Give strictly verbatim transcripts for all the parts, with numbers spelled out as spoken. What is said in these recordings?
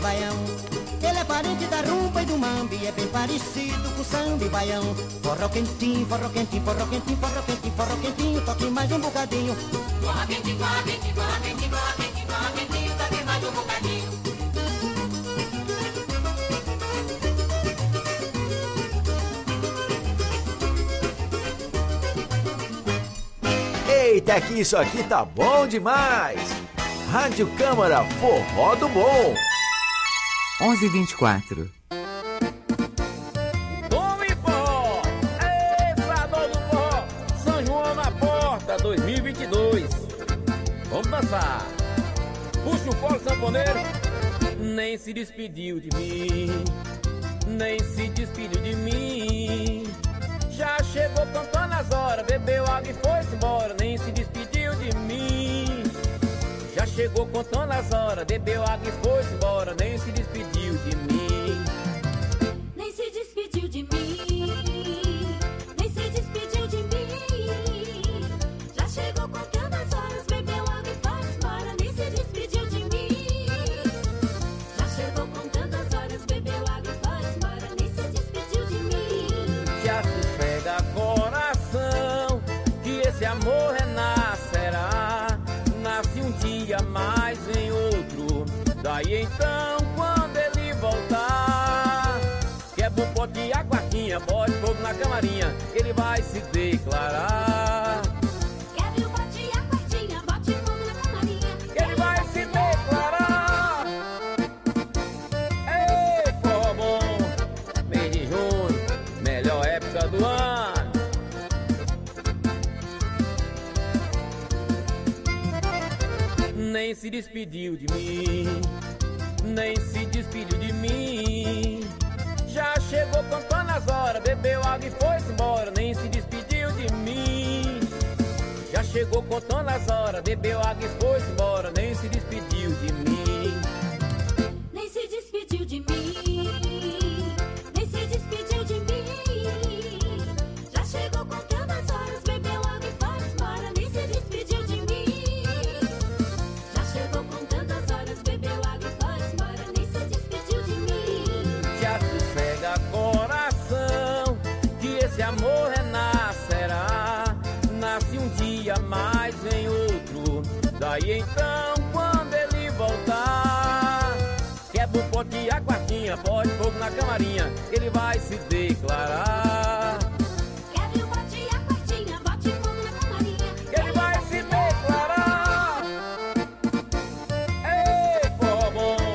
Baião, ele é parente da rumba e do mambi, é bem parecido com o samba e baião. Forró quentinho, forró quentinho, forró quentinho, forró quentinho, forró quentinho, toque mais um bocadinho. Forró quentinho, forró quentinho, forró quentinho, forró quentinho, forró quentinho, toque mais um bocadinho. Eita, que isso aqui tá bom demais! Rádio Câmara Forró do Bom. onze e vinte e quatro. Tome forró! Êxado do forró! São João na porta dois mil e vinte e dois. Vamos dançar! Puxa o fole sanfoneiro. Nem se despediu de mim, nem se despediu de mim. Já chegou cantando as horas, bebeu água e foi-se embora, nem se despediu de mim. Já chegou contando as horas, bebeu água e foi-se embora, nem se despediu de mim. Nem se despediu de mim, nem se despediu de mim. Já chegou contando as horas, bebeu água e foi-se embora, nem se despediu de mim. Já chegou contando as horas, bebeu água e foi-se embora, nem se despediu de mim. Já sossega coração, que esse amor renascerá. Nasce um dia, mais em outro. Daí então, quando ele voltar, quebra um pote de aguardinha, bote fogo na camarinha, ele vai se declarar. Quebra um pote de aguardinha, bote fogo na camarinha, ele vai se declarar. Ei, forró bom, mês de junho, melhor época do ano. Nem se despediu de mim, nem se despediu de mim. Já chegou contando as horas, bebeu água e foi-se embora, nem se despediu de mim. Já chegou contando as horas, bebeu água e foi-se embora, nem se despediu de mim. nem se despediu de mim, nem se despediu de mim. Já chegou contando as horas, bebeu água e foi-se embora, nem se despediu de mim. Já chegou contando as horas, bebeu água e foi-se embora, nem se despediu de mim. Já sossega coração, que esse amor renascerá. Nasce um dia, mais em outro. Daí então, quando ele voltar, quebra um pote de aguardinha, bote fogo na camarinha, ele vai se declarar. Quebra um pote de aguardinha, bote fogo na camarinha, Ele vai se declarar. Ei, forró bom.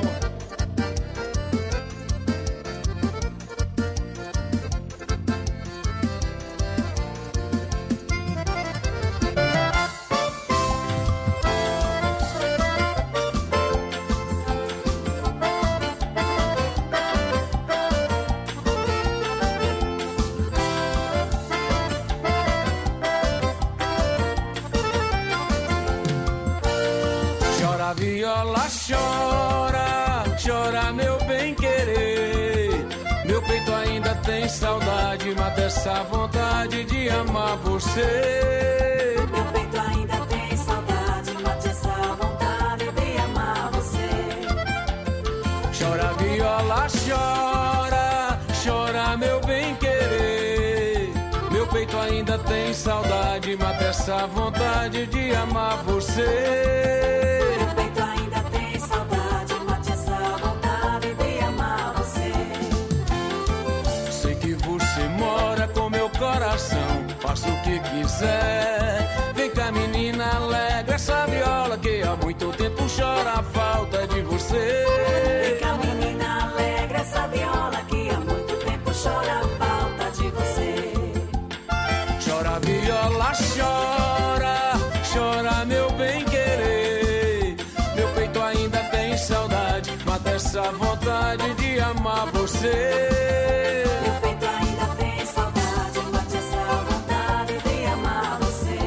Chora viola, chora, chora meu bem querer. Meu peito ainda tem saudade, mata essa vontade de amar você. Meu peito ainda tem saudade, mate essa vontade de amar você. Chora viola, chora, chora meu bem querer. Meu peito ainda tem saudade, mata essa vontade de amar você. Meu peito ainda tem saudade, mate essa vontade de amar você. Sei que você mora com meu coração, faça o que quiser. Vem cá menina, alegra essa viola que há muito tempo chora a falta de você. Vem cá menina, alegra essa viola que há muito tempo chora a falta de você. Chora viola, chora, chora meu bem querer. Meu peito ainda tem saudade, mata essa vontade de amar você. Meu peito ainda tem saudade, mate essa vontade de amar você.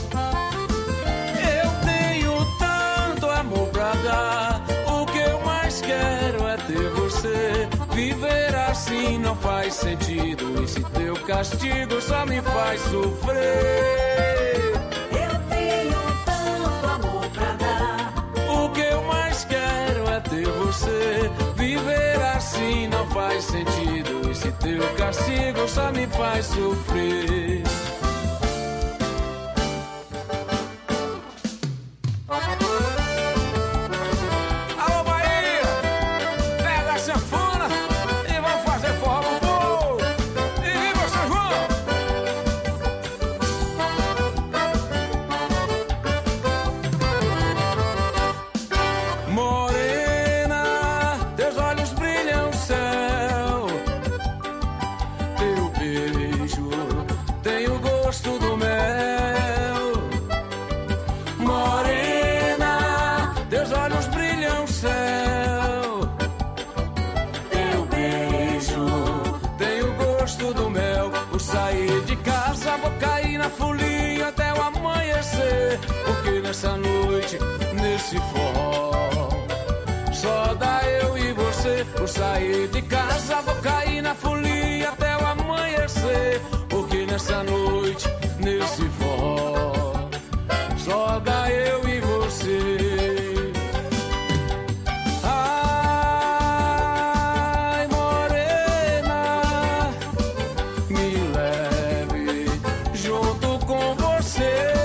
Eu tenho tanto amor pra dar, o que eu mais quero é ter você. Viver assim não faz sentido, esse teu castigo só me faz sofrer. Eu tenho tanto amor pra dar, O que eu mais quero é ter você. castigo só me faz sofrer. Alô Bahia, pega a sanfona e vamos fazer forró pro povo. E viva São João! Morena, teus olhos brilham o céu. Teu beijo tem o gosto do mel. Morena, teus olhos brilham o céu. Teu beijo tem o gosto do mel. Vou sair de casa, vou cair na folia até o amanhecer. Porque nessa noite, nesse forró, só dá eu e você. Vou sair de casa, vou cair na folia até o amanhecer. Porque nessa noite, nesse forró, só dá eu e você. Ai, morena, me leve junto com você.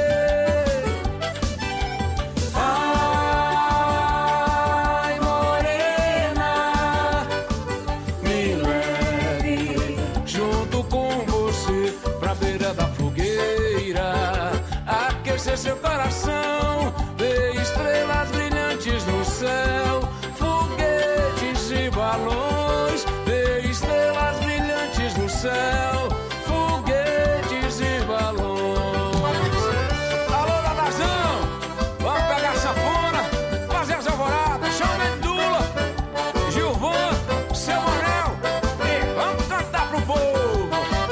Ai, morena, me leve junto com você pra beira da fogueira, aquecer seu coração, ver estrelas brilhantes no céu, foguetes e balões, ver estrelas brilhantes no céu, foguetes e balões. Alô, Dadazão, vamos pegar a sanfona, fazer as alvoradas, chama Mendula, Gilvan, seu Manel, e vamos cantar pro povo.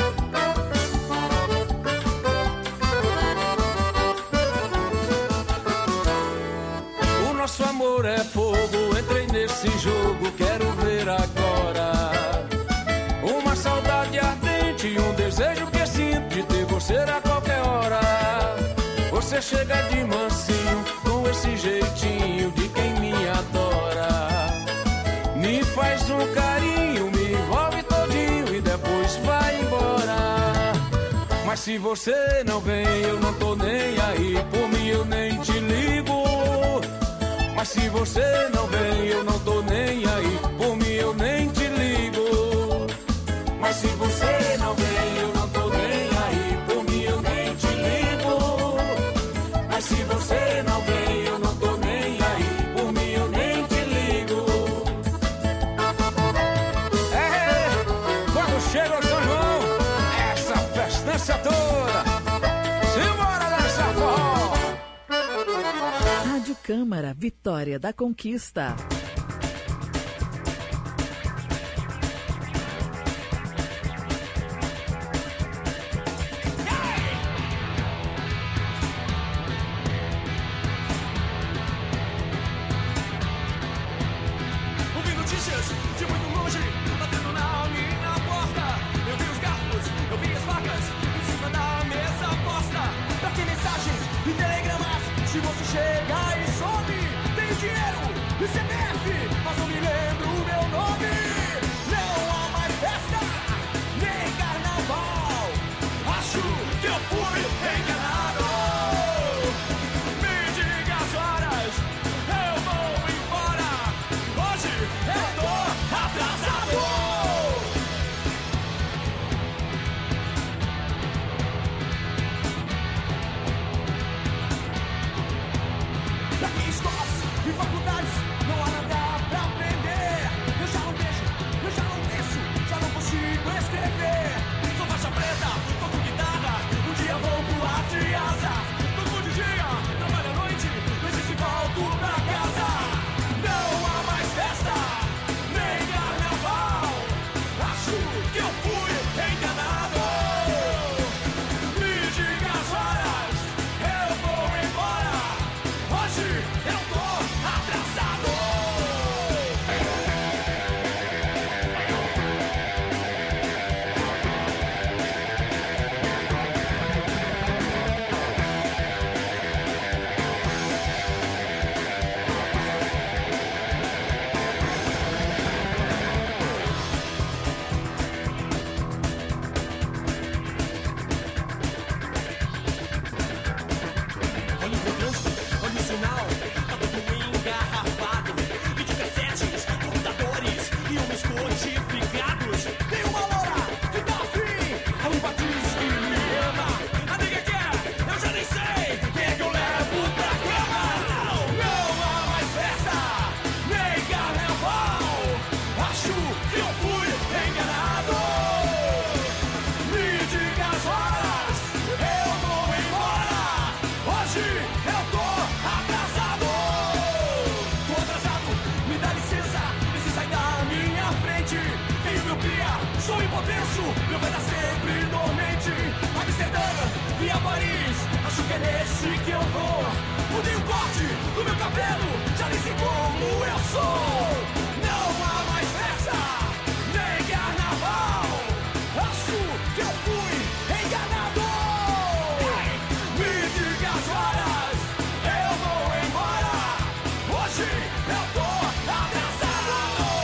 O nosso amor é fogo, entrei nesse jogo, quero ver agora. Uma saudade ardente e um desejo que sinto de ter você a qualquer hora. Você chega de mansinho, com esse jeitinho de quem me adora. Me faz um carinho, me envolve todinho e depois vai embora. Mas se você não vem, eu não tô nem aí, por mim eu nem te ligo. Mas se você não vem, eu não tô nem aí, por mim eu nem te ligo. Mas se você não vem, eu não tô nem aí, por mim eu nem te ligo. Mas se você não vem, eu não tô nem aí, por mim eu nem te ligo. É, quando chega o São João, essa festança toda, simbora dançar forró. Rádio Câmara, Vitória da Conquista. Ouvi notícias de muito longe, batendo na minha porta. Eu vi os garfos, eu vi as facas em cima da mesa posta. Pra que mensagens e telegramas? Se você chegar e some, tem dinheiro e C P F. meu vai dar sempre dormente. Amsterdã, via Paris, acho que é nesse que eu vou. Mudei o corte do meu cabelo, já nem sei como eu sou. Não há mais festa, nem carnaval. Acho que eu fui enganado. Me diga as horas, eu vou embora. Hoje eu tô atrasado.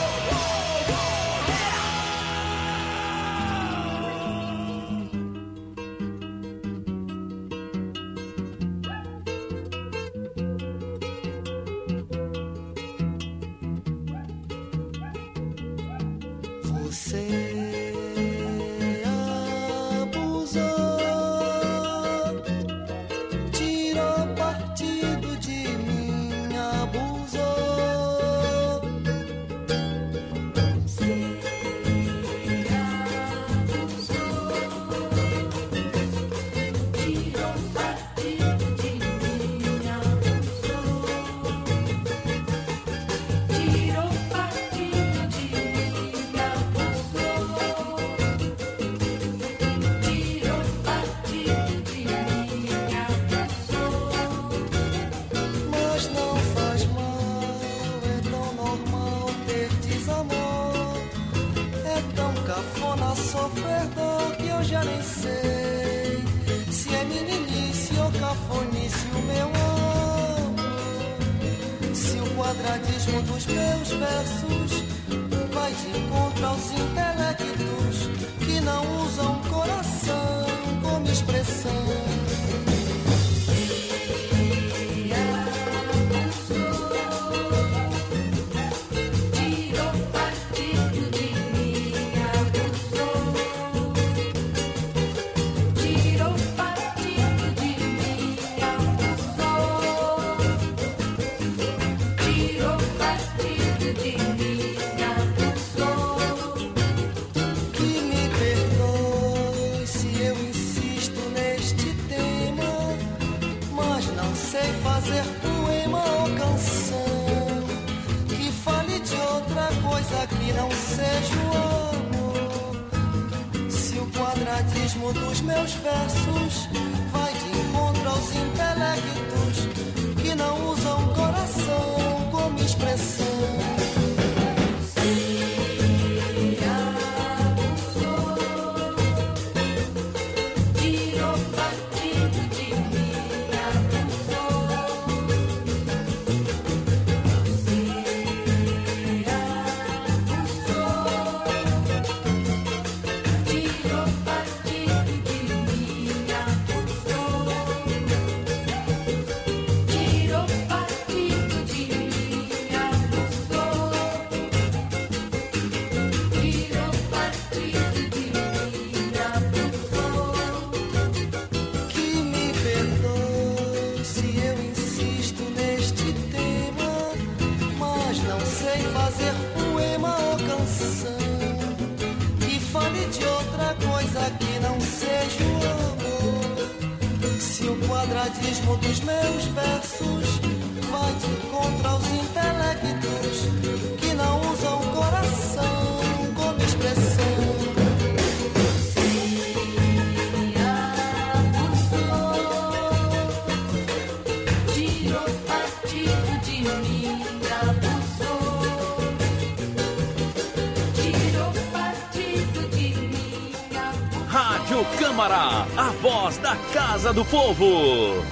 Você abusou, tirou partido de mim, abusou. Você abusou, tirou partido de mim, abusou. Tirou partido de mim, mas não faz mal, é tão normal ter desamor. É tão cafona sofrer dor que eu já nem sei se é meninice ou cafonice o meu amor. Se o quadradismo dos meus versos vai de encontro aos intelectos que não usam coração como expressão. Tirou partido de mim, abusou. Tirou partido de mim, abusou. Tirou partido de mim, abusou. Que me perdoe se eu insisto neste tema, mas não sei fazer poema ou canção que fale de outra coisa que não seja o amor. Se o quadradismo dos meus versos vai de encontro aos intelectos que não usam coração como expressão. Tirou partido de mim, abusou. Você abusou. Tirou partido de mim, abusou. Tirou partido de mim, abusou. Tirou partido de mim, abusou. Que me perdoe se eu insisto neste tema, mas não sei fazer poema ou canção que fale de outra coisa que não seja o amor. Se o quadradismo dos meus versos vai de encontro aos intelectos que não usam coração como expressão. Tirou partido de mim, abusou. Tirou partido de mim, abusou. Rádio Câmara, a voz da Casa do Povo.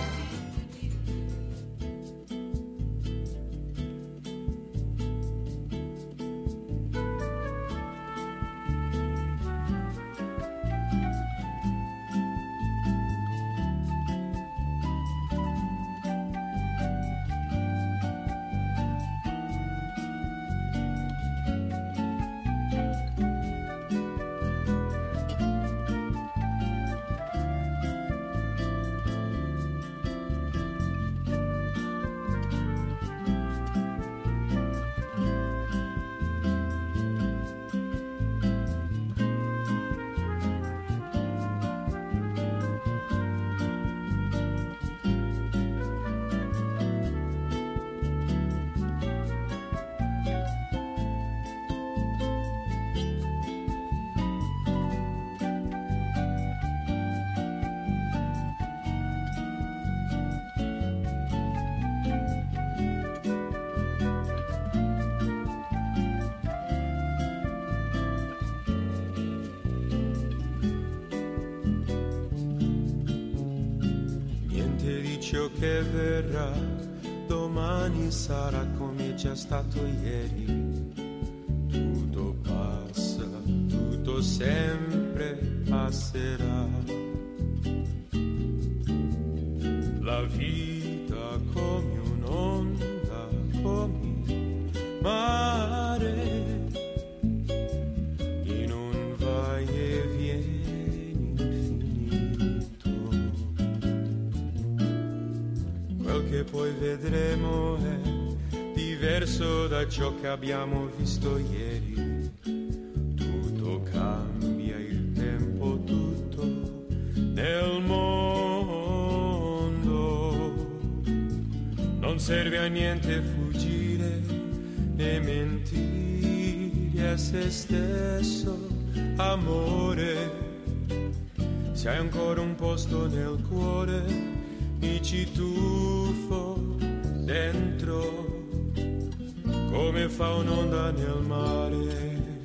ciò che verrà domani sarà come già stato ieri. Tutto passa, tutto sempre passerà. La vita come un'onda, come il mare, in un vai e vieni infinito. Quel che poi vedremo è diverso da ciò che abbiamo visto ieri. Tutto cambia, il tempo tutto nel mondo. Non serve a niente fuggire e mentire a se stesso, amore. Se hai ancora un posto nel cuore, mi ci tuffo dentro come fa un'onda nel mare.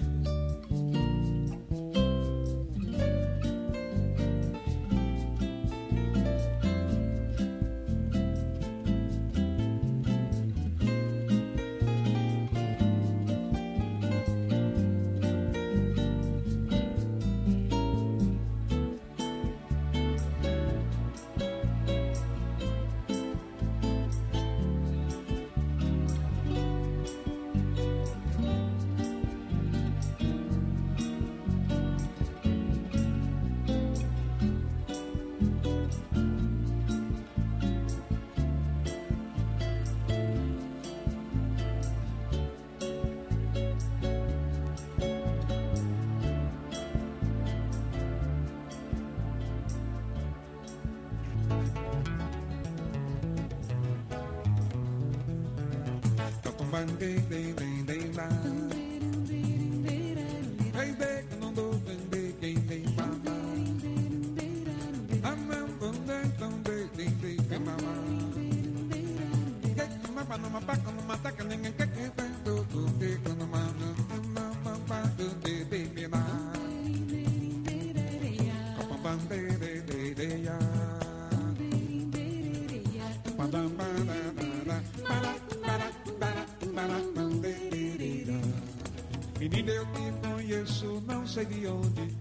Menina, eu te conheço, não sei de onde.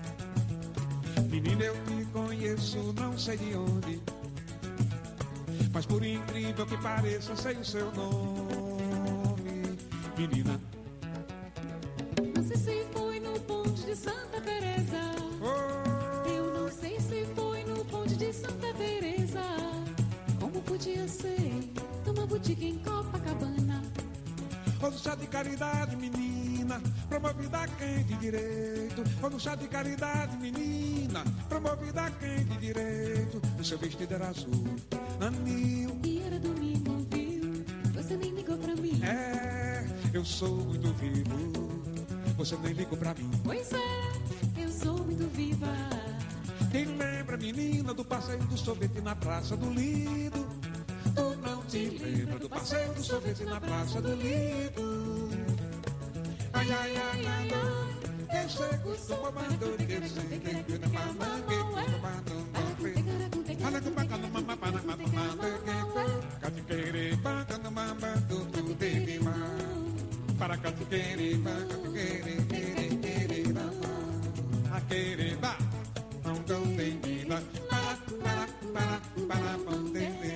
Menina, eu te conheço, não sei de onde. Mas por incrível que pareça, sei o seu nome. Menina, não sei se foi no ponte de Santa Teresa. Oh. Eu não sei se foi no ponte de Santa Teresa. Como podia ser numa boutique em Copacabana? Ou no chá de caridade, menina, promovida a quem de direito. Ou no chá de caridade, menina, promovida a quem de direito. O seu vestido era azul, anil. E era domingo, viu? Você nem ligou pra mim. É, eu sou muito vivo, você nem ligou pra mim. Pois é, eu sou muito viva. Quem lembra, menina, do passeio do sorvete na Praça do Lido? Tu não te lembra do passeio do sorvete na Praça do Lido? Ai, ai, ai, ai, ai, eu chego, sou comando, eu sei que é que não mama, que não mama, Ana que bacana no mama, para mama, que catiquere, bacana no mama, tudo de mama. Para catiquere, bacana, quere, quere, quere, mama. A quere, ba, não tão tem vida. Para, para, para, para, para,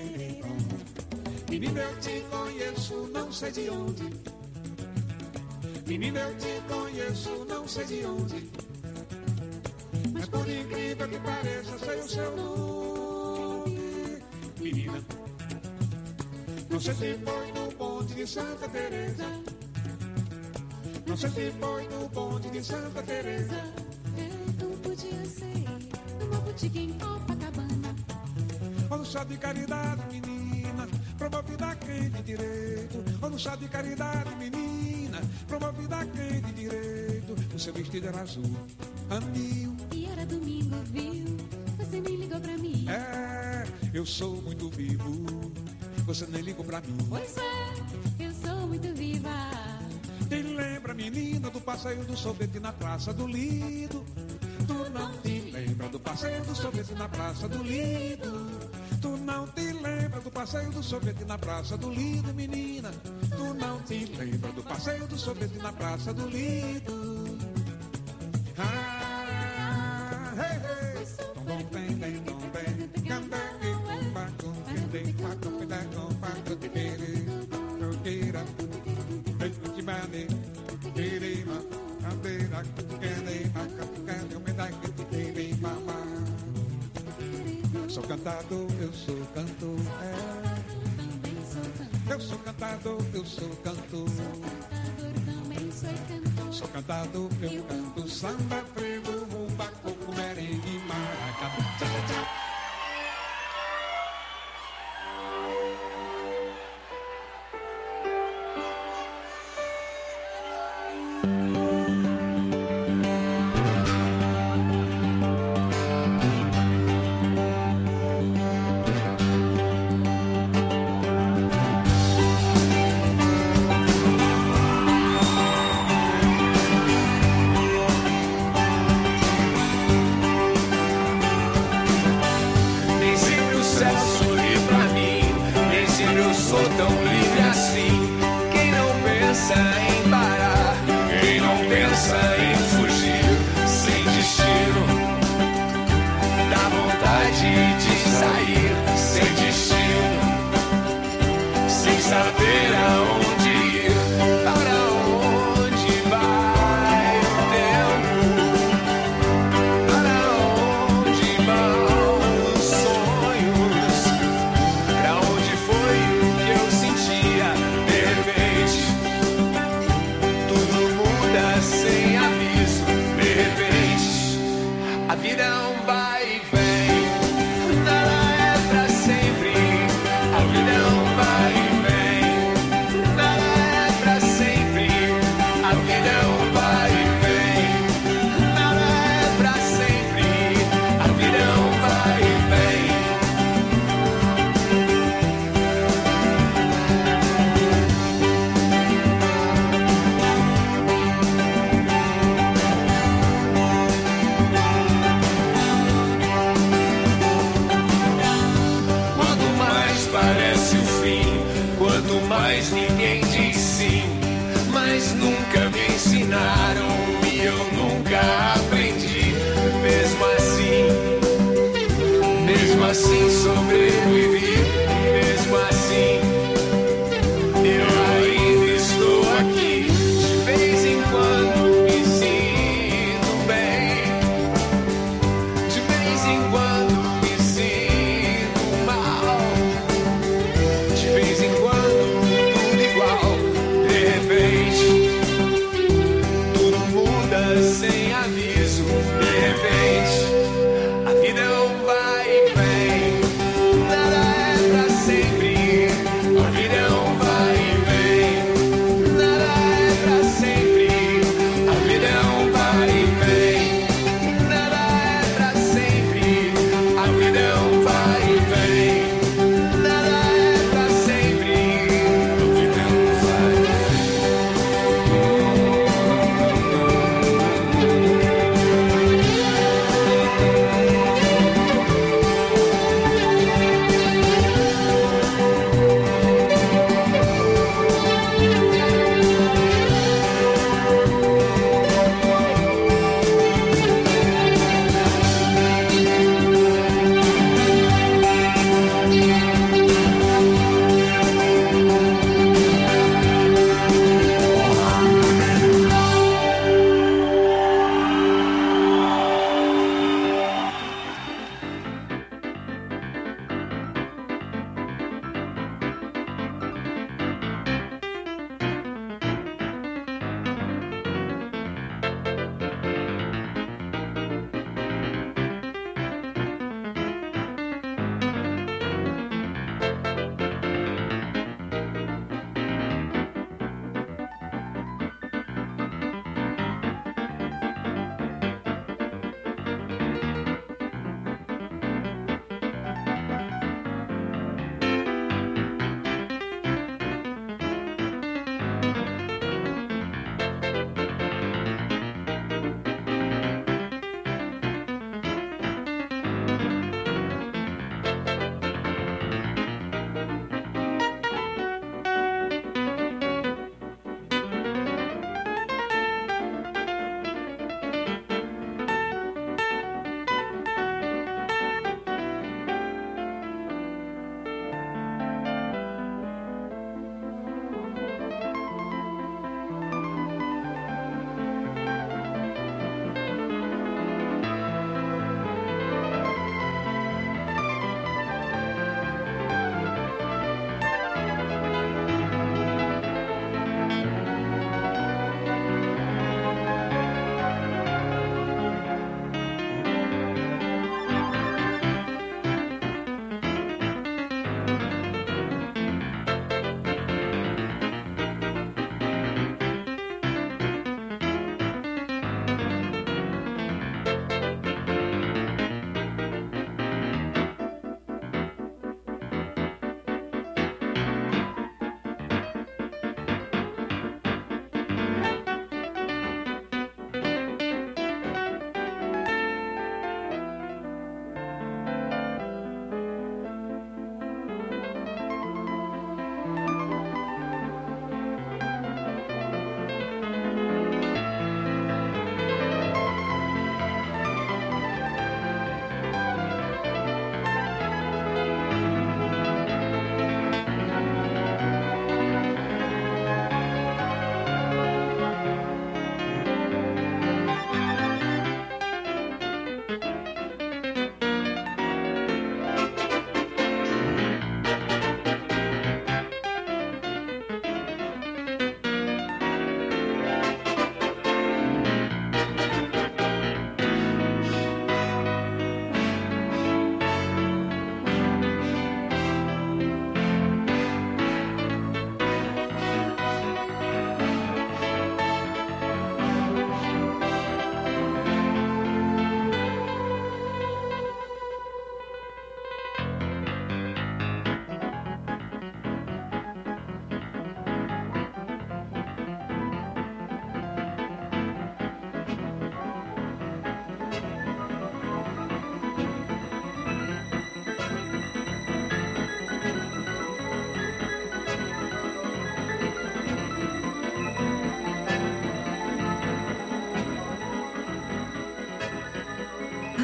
menina, eu te conheço, não sei de onde. Menina, eu te conheço, não sei de onde. Mas por incrível que pareça, sei o seu nome. Menina, não sei se foi no bonde de Santa Teresa. Não sei se foi no bonde de Santa Teresa. Então podia ser numa boutique em Copacabana. Ou no chá de caridade, menina, promovida a quem de direito. Ou no chá de caridade, menina, promovida a quem de direito. O seu vestido era azul, anil. E era domingo, viu? Você nem ligou pra mim. É, eu sou muito vivo, você nem ligou pra mim. Pois é, eu sou muito viva. Quem lembra, menina, do passeio do sorvete na Praça do Lido? Tu não te lembra do passeio do sorvete na Praça do Lido? Tu não te lembra do passeio do sorvete na Praça do Lido, menina? Tu não te lembra do passeio do sorvete na Praça do Lido? Ah, hey, hey. Tom, tom, bem, bem, tom, bem. Cambé, paco, bem, paco, pedaco, paco, de pere, coqueira, bem, de bane, perima, cadeira, quene, maca, quene, pedaco, de pere, mamá. Sou cantador, eu sou cantor, é. Eu sou cantador, eu sou cantor. Sou cantador, eu canto samba, frevo, rumba, coco, merengue, maracatu. Tchau, tchau, tchau. Sem a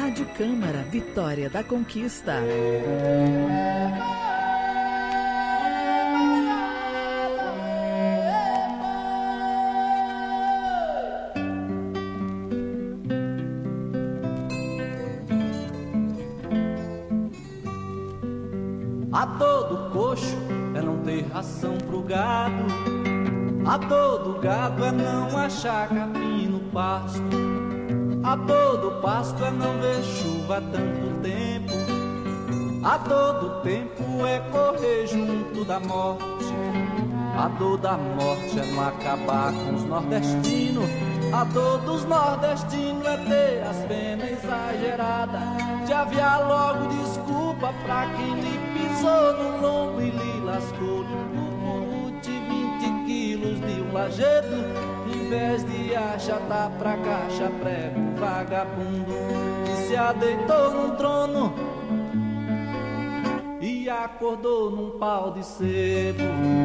Rádio Câmara, Vitória da Conquista. A dor do coxo é não ter ração pro gado. A dor do gado é não achar capim no pasto. A dor do pasto é não ver chuva há tanto tempo. A dor do tempo é correr junto da morte. A dor da morte é não acabar com os nordestinos. A dor dos nordestinos é ter as penas exageradas, de aviar logo desculpa pra quem lhe pisou no lombo e lhe lascou no de vinte quilos de um lajedo. Em vez de achatar pra caixa prego vagabundo que se adeitou num trono e acordou num pau de sebo.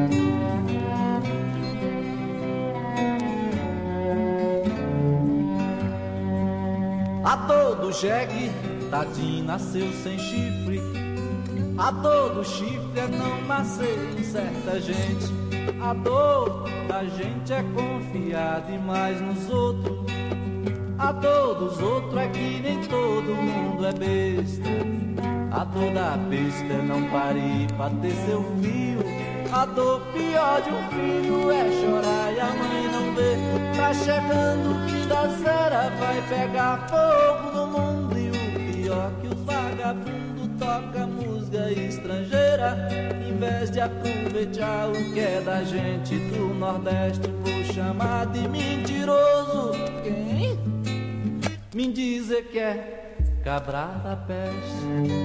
A dor do jegue, tadinho, nasceu sem chifre. A dor do chifre é não nascer em certa gente. A dor da gente é confiar demais nos outros. A dor dos outros é que nem todo mundo é besta. A dor da besta é não parir pra ter seu filho. A dor pior de um filho é chorar e a mãe não vê. Tá chegando o fim da zera, vai pegar fogo no mundo. E o pior que os vagabundos tocam música estrangeira, em vez de aproveitar o que é da gente do Nordeste. Vou chamar de mentiroso quem me dizer que é cabra da peste.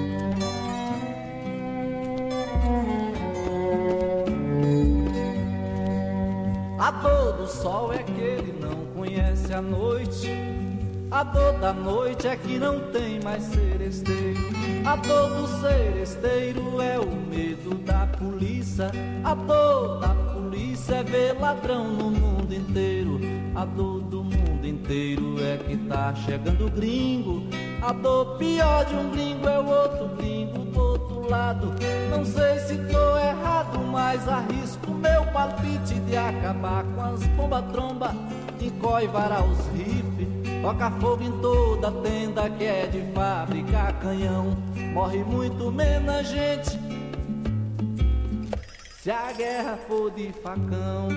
A dor do sol é que ele não conhece a noite. A dor da noite é que não tem mais seresteiro. A dor do seresteiro é o medo da polícia. A dor da polícia é ver ladrão no mundo inteiro. A dor do mundo inteiro é que tá chegando gringo. A dor pior de um gringo é o outro gringo do outro lado. Não sei se tô errado, mas arrisco meu palpite de acabar com as bomba-tromba, encoivar os rifles, toca fogo em toda tenda que é de fábrica canhão. Morre muito menos gente se a guerra for de facão.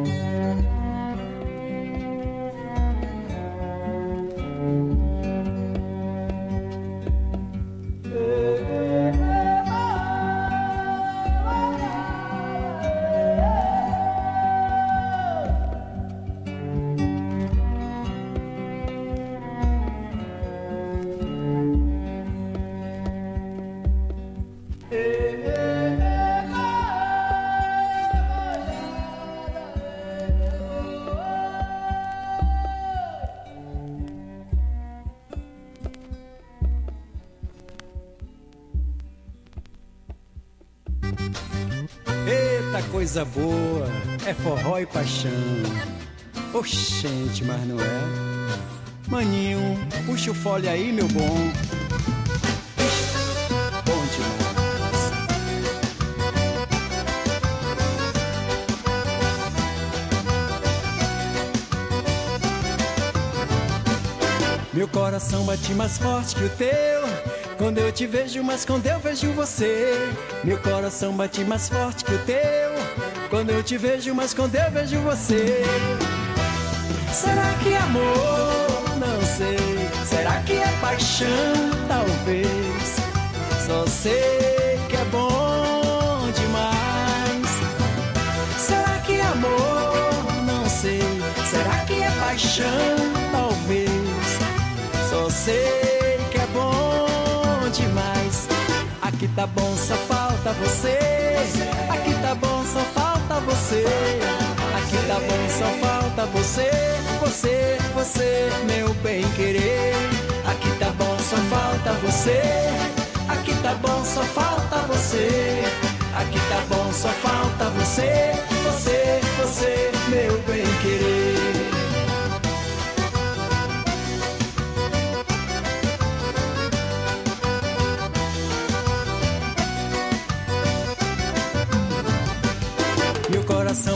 Coisa boa, é forró e paixão. Oxente, mas não é? Maninho, puxa o fole aí, meu bom. Bom demais. Meu coração bate mais forte que o teu quando eu te vejo, mas quando eu vejo você. Meu coração bate mais forte que o teu quando eu te vejo, mas quando eu vejo você. Será que é amor? Não sei. Será que é paixão? Talvez. Só sei que é bom demais. Será que é amor? Não sei. Será que é paixão? Talvez. Só sei que é bom demais. Aqui tá bom, só falta você. Aqui tá bom, só falta você. Aqui tá bom, só falta você. Você, você, meu bem querer. Aqui tá bom, só falta você. Aqui tá bom, só falta você. Aqui tá bom, só falta você. Você, você, meu bem querer.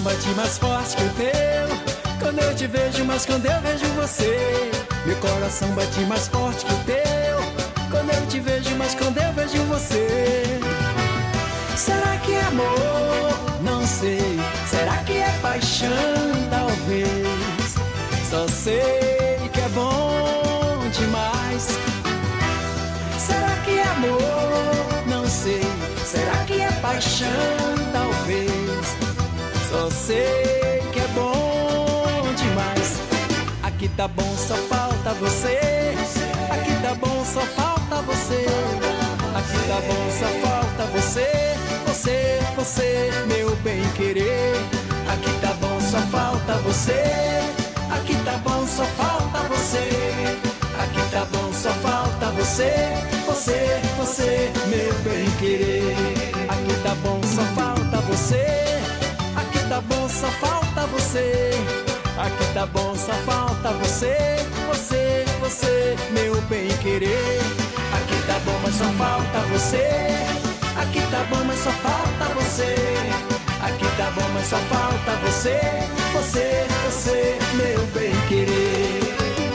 bate mais forte que o teu quando eu te vejo, mas quando eu vejo você. Meu coração bate mais forte que o teu quando eu te vejo, mas quando eu vejo você. Será que é amor? Não sei. Será que é paixão? Talvez. Só sei que é bom demais. Será que é amor? Não sei. Será que é paixão? Talvez. Só sei que é bom demais. Aqui tá bom, só falta você. Aqui tá bom, só falta você. Aqui tá bom, só falta você. Você, você, meu bem querer. Aqui tá bom, só falta você. Aqui tá bom, só falta você. Aqui tá bom, só falta você. Você, você, meu bem querer. Aqui tá bom, só falta você. Aqui tá bom, só falta você. Aqui tá bom, só falta você. Você, você, meu bem querer. Aqui tá bom, mas só falta você. Aqui tá bom, mas só falta você. Aqui tá bom, mas só falta você. Você, você, meu bem querer.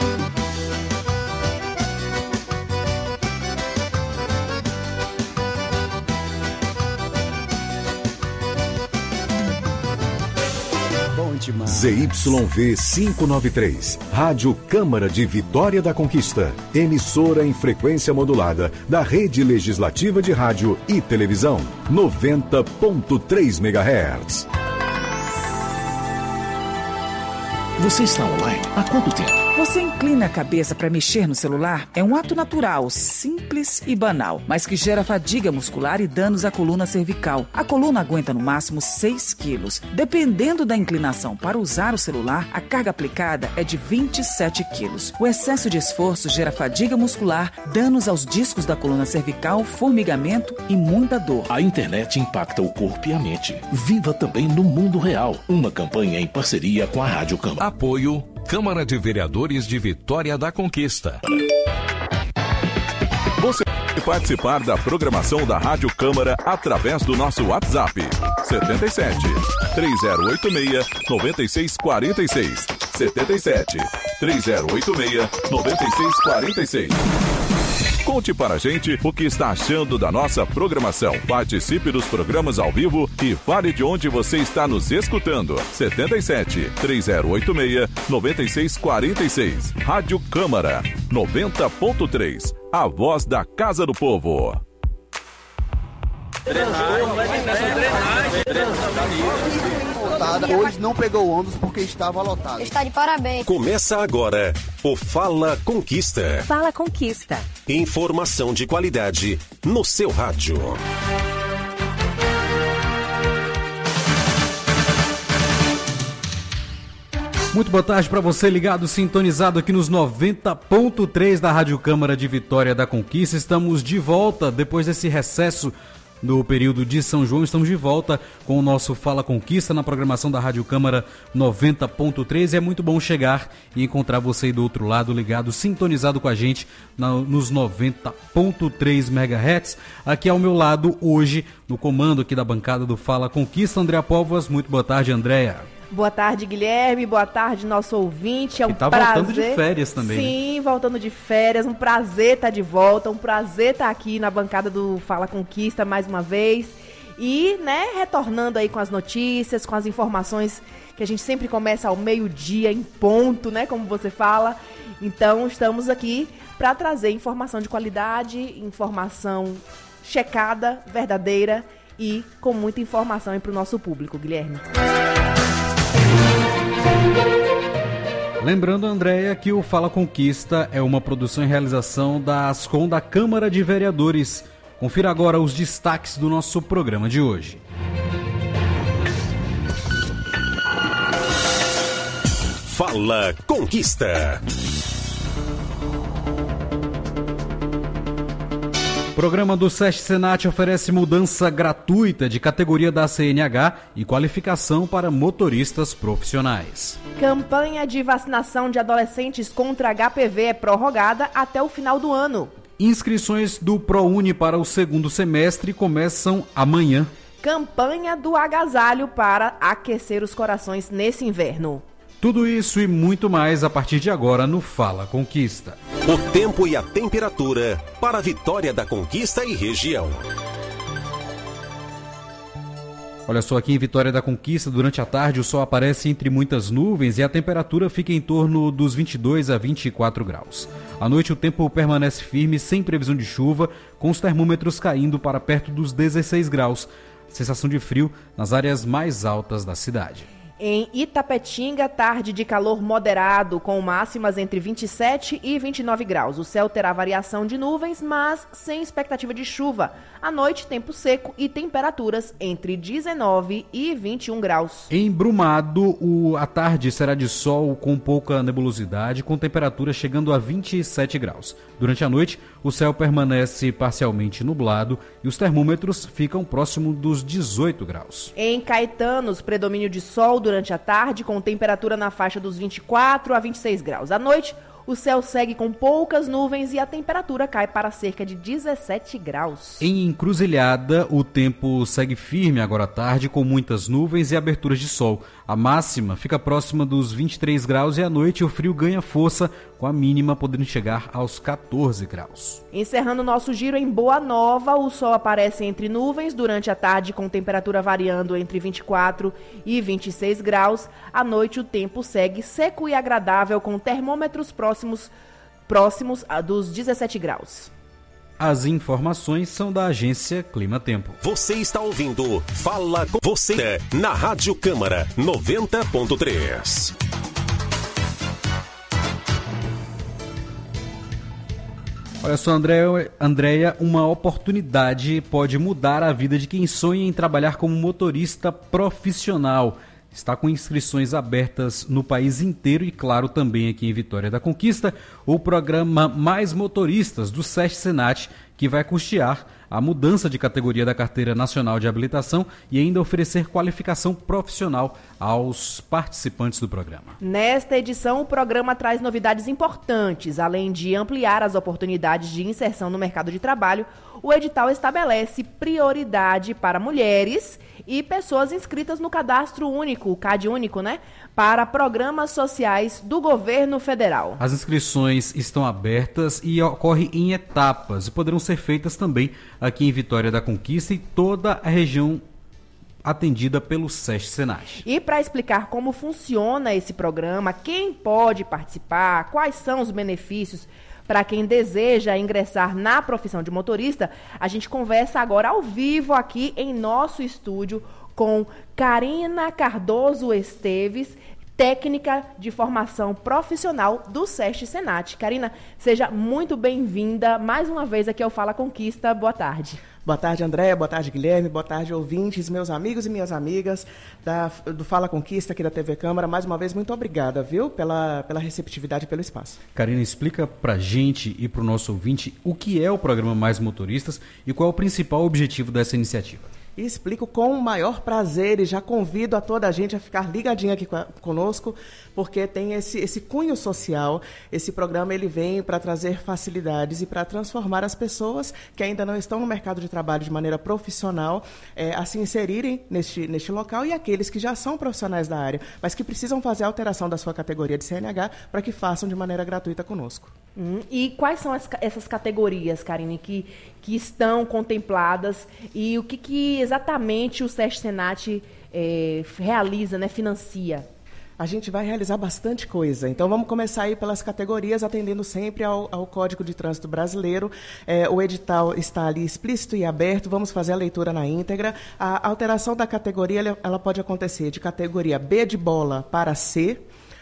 Z Y V quinhentos e noventa e três, Rádio Câmara de Vitória da Conquista, emissora em frequência modulada da Rede Legislativa de Rádio e Televisão, noventa ponto três megahertz. Você está online há quanto tempo? Você inclina a cabeça para mexer no celular? É um ato natural, simples e banal, mas que gera fadiga muscular e danos à coluna cervical. A coluna aguenta no máximo seis quilos. Dependendo da inclinação para usar o celular, a carga aplicada é de vinte e sete quilos. O excesso de esforço gera fadiga muscular, danos aos discos da coluna cervical, formigamento e muita dor. A internet impacta o corpo e a mente. Viva também no mundo real. Uma campanha em parceria com a Rádio Câmara. Apoio Câmara de Vereadores de Vitória da Conquista. Você pode participar da programação da Rádio Câmara através do nosso WhatsApp setenta e sete, três zero oito seis, nove seis quatro seis setenta e sete, três zero oito seis, nove seis quatro seis. Conte para a gente o que está achando da nossa programação. Participe dos programas ao vivo e fale de onde você está nos escutando. setenta e sete, três zero oito seis, nove seis quatro seis. Rádio Câmara, noventa ponto três. A voz da Casa do Povo. Hoje não pegou ônibus porque estava lotado. Está de parabéns. Começa agora o Fala Conquista. Fala Conquista. Informação de qualidade no seu rádio. Muito boa tarde para você ligado, sintonizado aqui nos noventa ponto três da Rádio Câmara de Vitória da Conquista. Estamos de volta depois desse recesso do período de São João. Estamos de volta com o nosso Fala Conquista na programação da Rádio Câmara noventa ponto três. É muito bom chegar e encontrar você aí do outro lado, ligado, sintonizado com a gente na, nos noventa ponto três megahertz. Aqui ao meu lado hoje, no comando aqui da bancada do Fala Conquista, Andréa Póvoas. Muito boa tarde, Andréa. Boa tarde, Guilherme. Boa tarde, nosso ouvinte. É um que tá prazer. voltando de férias também. Sim, né? Voltando de férias. Um prazer estar de volta. Um prazer estar aqui na bancada do Fala Conquista mais uma vez. E, né, retornando aí com as notícias, com as informações que a gente sempre começa ao meio-dia, em ponto, né, como você fala. Então, estamos aqui para trazer informação de qualidade, informação checada, verdadeira e com muita informação aí para o nosso público, Guilherme. Lembrando, Andréia, que o Fala Conquista é uma produção e realização da Ascom da Câmara de Vereadores. Confira agora os destaques do nosso programa de hoje. Fala Conquista. O programa do SESC Senat oferece mudança gratuita de categoria da C N H e qualificação para motoristas profissionais. Campanha de vacinação de adolescentes contra H P V é prorrogada até o final do ano. Inscrições do ProUni para o segundo semestre começam amanhã. Campanha do agasalho para aquecer os corações nesse inverno. Tudo isso e muito mais a partir de agora no Fala Conquista. O tempo e a temperatura para a Vitória da Conquista e região. Olha só, aqui em Vitória da Conquista, durante a tarde o sol aparece entre muitas nuvens e a temperatura fica em torno dos vinte e dois a vinte e quatro graus. À noite o tempo permanece firme, sem previsão de chuva, com os termômetros caindo para perto dos dezesseis graus. Sensação de frio nas áreas mais altas da cidade. Em Itapetinga, tarde de calor moderado, com máximas entre vinte e sete e vinte e nove graus. O céu terá variação de nuvens, mas sem expectativa de chuva. À noite, tempo seco e temperaturas entre dezenove e vinte e um graus. Em Brumado, o, a tarde será de sol com pouca nebulosidade, com temperatura chegando a vinte e sete graus. Durante a noite, o céu permanece parcialmente nublado e os termômetros ficam próximo dos dezoito graus. Em Caetanos, predomínio de sol durante a tarde, com temperatura na faixa dos vinte e quatro a vinte e seis graus. À noite, o céu segue com poucas nuvens e a temperatura cai para cerca de dezessete graus. Em Encruzilhada, o tempo segue firme agora à tarde, com muitas nuvens e aberturas de sol. A máxima fica próxima dos vinte e três graus e à noite o frio ganha força, com a mínima podendo chegar aos quatorze graus. Encerrando o nosso giro em Boa Nova, o sol aparece entre nuvens durante a tarde, com temperatura variando entre vinte e quatro e vinte e seis graus. À noite o tempo segue seco e agradável, com termômetros próximos, próximos a dos dezessete graus. As informações são da agência Clima Tempo. Você está ouvindo Fala com você na Rádio Câmara noventa ponto três. Olha só, André, Andréia, uma oportunidade pode mudar a vida de quem sonha em trabalhar como motorista profissional. Está com inscrições abertas no país inteiro e, claro, também aqui em Vitória da Conquista, o programa Mais Motoristas do SESC Senat, que vai custear a mudança de categoria da Carteira Nacional de Habilitação e ainda oferecer qualificação profissional aos participantes do programa. Nesta edição, o programa traz novidades importantes. Além de ampliar as oportunidades de inserção no mercado de trabalho, o edital estabelece prioridade para mulheres e pessoas inscritas no Cadastro Único, o C A D Único, né? Para programas sociais do governo federal. As inscrições estão abertas e ocorrem em etapas e poderão ser feitas também aqui em Vitória da Conquista e toda a região atendida pelo SESC Senat. E para explicar como funciona esse programa, quem pode participar, quais são os benefícios para quem deseja ingressar na profissão de motorista, a gente conversa agora ao vivo aqui em nosso estúdio com Karina Cardoso Esteves, técnica de formação profissional do SESC Senat. Karina, seja muito bem-vinda mais uma vez aqui ao Fala Conquista. Boa tarde. Boa tarde, Andréia. Boa tarde, Guilherme. Boa tarde, ouvintes, meus amigos e minhas amigas da, do Fala Conquista aqui da T V Câmara. Mais uma vez, muito obrigada, viu, pela, pela receptividade e pelo espaço. Karina, explica pra gente e pro nosso ouvinte o que é o programa Mais Motoristas e qual é o principal objetivo dessa iniciativa. E explico com o maior prazer e já convido a toda a gente a ficar ligadinho aqui conosco, porque tem esse, esse cunho social. Esse programa ele vem para trazer facilidades e para transformar as pessoas que ainda não estão no mercado de trabalho de maneira profissional é, a se inserirem neste, neste local, e aqueles que já são profissionais da área, mas que precisam fazer a alteração da sua categoria de C N H para que façam de maneira gratuita conosco. Hum, e quais são as, essas categorias, Karine, que, que estão contempladas e o que, que exatamente o SESC Senat eh, realiza, né, financia? A gente vai realizar bastante coisa. Então, vamos começar aí pelas categorias, atendendo sempre ao, ao Código de Trânsito Brasileiro. É, o edital está ali explícito e aberto. Vamos fazer a leitura na íntegra. A alteração da categoria, ela, ela pode acontecer de categoria B de bola para C,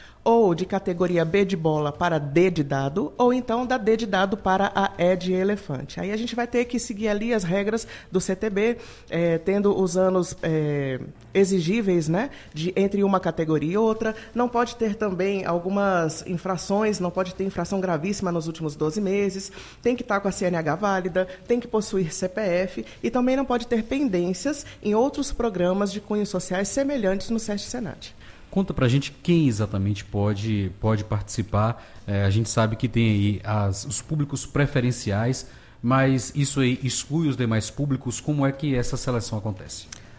ou de categoria B de bola para D de dado, ou então da D de dado para a E de elefante. Aí a gente vai ter que seguir ali as regras do C T B, é, tendo os anos é, exigíveis, né, de, entre uma categoria e outra. Não pode ter também algumas infrações, não pode ter infração gravíssima nos últimos doze meses, tem que estar com a C N H válida, tem que possuir C P F e também não pode ter pendências em outros programas de cunhos sociais semelhantes no SESC Senat. Conta pra gente quem exatamente pode, pode participar. É, a gente sabe que tem aí as, os públicos preferenciais, mas isso aí exclui os demais públicos. Como é que essa seleção acontece?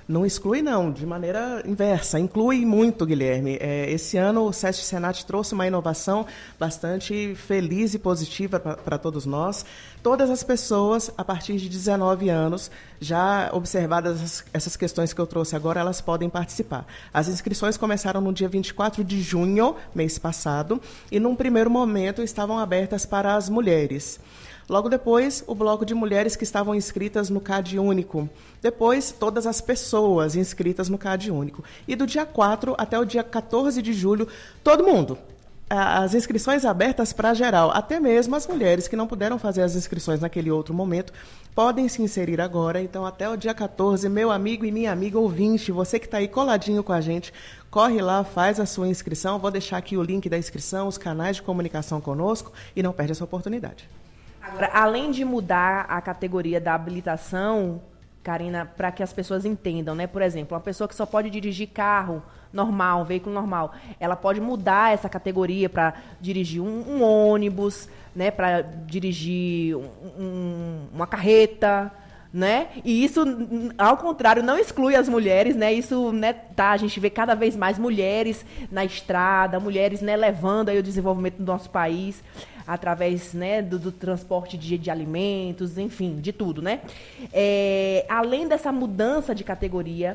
Não exclui, não, de maneira inversa. Inclui muito, Guilherme. É, esse ano o SESC Senat trouxe uma inovação bastante feliz e positiva para todos nós. Todas as pessoas, a partir de dezenove anos, já observadas essas, essas questões que eu trouxe agora, elas podem participar. As inscrições começaram no dia vinte e quatro de junho, mês passado, e num primeiro momento estavam abertas para as mulheres. Logo depois, o bloco de mulheres que estavam inscritas no CAD Único. Depois, todas as pessoas inscritas no CAD Único. E do dia quatro até o dia quatorze de julho, todo mundo. As inscrições abertas para geral, até mesmo as mulheres que não puderam fazer as inscrições naquele outro momento, podem se inserir agora. Então, até o dia quatorze, meu amigo e minha amiga ouvinte, você que está aí coladinho com a gente, corre lá, faz a sua inscrição. Vou deixar aqui o link da inscrição, os canais de comunicação conosco e não perde essa oportunidade. Agora, além de mudar a categoria da habilitação, Karina, para que as pessoas entendam, né? Por exemplo, uma pessoa que só pode dirigir carro normal, um veículo normal, ela pode mudar essa categoria para dirigir um, um ônibus, né? Para dirigir um, um, uma carreta, né? E isso, ao contrário, não exclui as mulheres, né? Isso, né, tá, a gente vê cada vez mais mulheres na estrada, mulheres, né, levando aí o desenvolvimento do nosso país através, né, do, do transporte de, de alimentos, enfim, de tudo, né? É, além dessa mudança de categoria,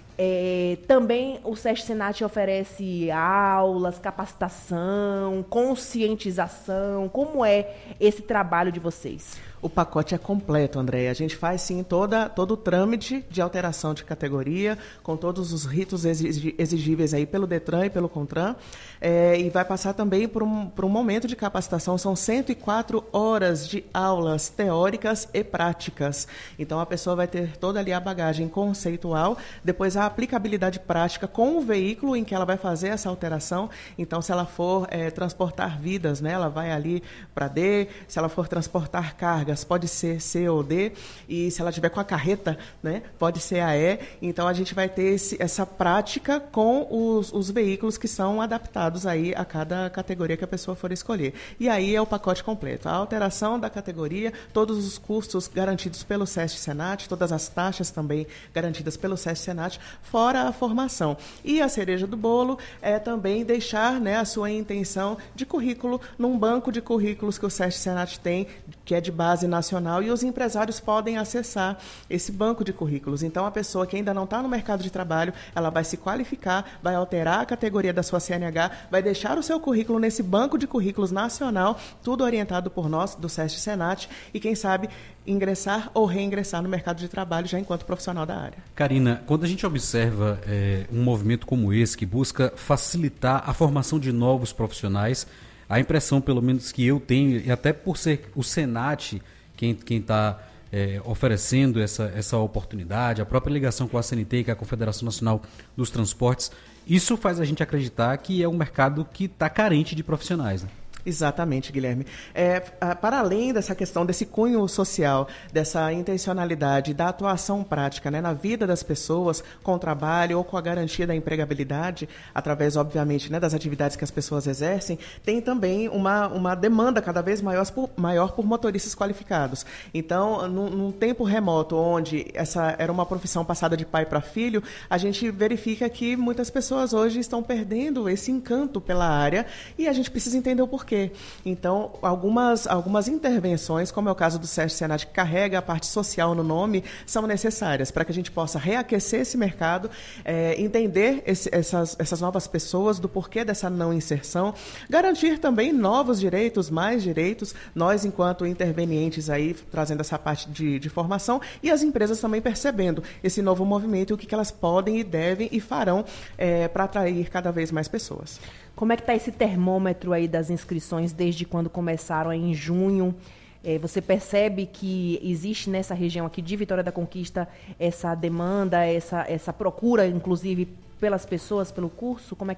é, também o SESC Senat oferece aulas, capacitação, conscientização. Como é esse trabalho de vocês? O pacote é completo, André. A gente faz, sim, toda, todo o trâmite de alteração de categoria, com todos os ritos exigíveis aí pelo DETRAN e pelo CONTRAN, é, e vai passar também por um, por um momento de capacitação. São cento e quatro horas de aulas teóricas e práticas. Então, a pessoa vai ter toda ali a bagagem conceitual, depois a aplicabilidade prática com o veículo em que ela vai fazer essa alteração. Então, se ela for é, transportar vidas, né, ela vai ali para D, se ela for transportar carga, pode ser C ou D, e se ela tiver com a carreta, né, pode ser a E. Então, a gente vai ter esse, essa prática com os, os veículos que são adaptados aí a cada categoria que a pessoa for escolher. E aí é o pacote completo. A alteração da categoria, todos os custos garantidos pelo SESC Senat, todas as taxas também garantidas pelo SESC Senat, fora a formação. E a cereja do bolo é também deixar, né, a sua intenção de currículo num banco de currículos que o SESC Senat tem, que é de base nacional, e os empresários podem acessar esse banco de currículos. Então, a pessoa que ainda não está no mercado de trabalho, ela vai se qualificar, vai alterar a categoria da sua C N H, vai deixar o seu currículo nesse banco de currículos nacional, tudo orientado por nós, do SESC Senat, e quem sabe ingressar ou reingressar no mercado de trabalho já enquanto profissional da área. Karina, quando a gente observa é, um movimento como esse, que busca facilitar a formação de novos profissionais, a impressão, pelo menos, que eu tenho, e até por ser o Senat quem está é, oferecendo essa, essa oportunidade, a própria ligação com a C N T, que é a Confederação Nacional dos Transportes, isso faz a gente acreditar que é um mercado que está carente de profissionais, né? Exatamente, Guilherme. É, para além dessa questão desse cunho social, dessa intencionalidade, da atuação prática, né, na vida das pessoas, com o trabalho ou com a garantia da empregabilidade, através, obviamente, né, das atividades que as pessoas exercem, tem também uma, uma demanda cada vez maior por, maior por motoristas qualificados. Então, num, num tempo remoto, onde essa era uma profissão passada de pai para filho, a gente verifica que muitas pessoas hoje estão perdendo esse encanto pela área, e a gente precisa entender o porquê. Então, algumas, algumas intervenções, como é o caso do SESC Senat, que carrega a parte social no nome, são necessárias para que a gente possa reaquecer esse mercado, é, entender esse, essas, essas novas pessoas, do porquê dessa não inserção, garantir também novos direitos, mais direitos, nós enquanto intervenientes aí, trazendo essa parte de, de formação, e as empresas também percebendo esse novo movimento e o que, que elas podem e devem e farão é, para atrair cada vez mais pessoas. Como é que está esse termômetro aí das inscrições desde quando começaram aí em junho? É, você percebe que existe nessa região aqui de Vitória da Conquista essa demanda, essa, essa procura, inclusive, pelas pessoas, pelo curso? Como é que está?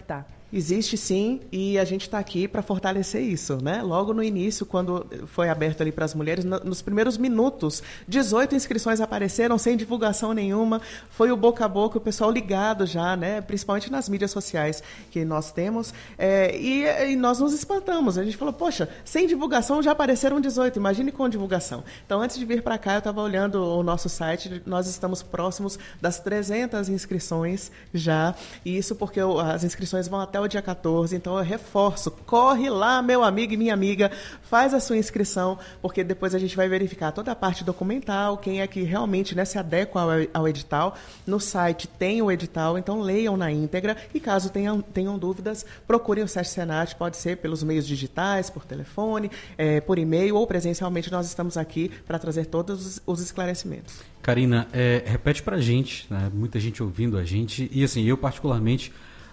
Existe sim, e a gente está aqui para fortalecer isso, né? Logo no início, quando foi aberto ali para as mulheres, no, nos primeiros minutos, dezoito inscrições apareceram sem divulgação nenhuma, foi o boca a boca, o pessoal ligado já, né? Principalmente nas mídias sociais que nós temos, é, e, e nós nos espantamos, a gente falou, poxa, sem divulgação já apareceram dezoito, imagine com divulgação. Então, antes de vir para cá, eu estava olhando o nosso site, nós estamos próximos das trezentas inscrições já, e isso porque as inscrições vão até o dia quatorze, então eu reforço, corre lá, meu amigo e minha amiga, faz a sua inscrição, porque depois a gente vai verificar toda a parte documental, quem é que realmente, né, se adequa ao, ao edital. No site tem o edital, então leiam na íntegra, e caso tenham, tenham dúvidas, procurem o SESC Senat, pode ser pelos meios digitais, por telefone, é, por e-mail ou presencialmente, nós estamos aqui para trazer todos os, os esclarecimentos. Karina, é, repete pra gente, né, muita gente ouvindo a gente, e assim, eu particularmente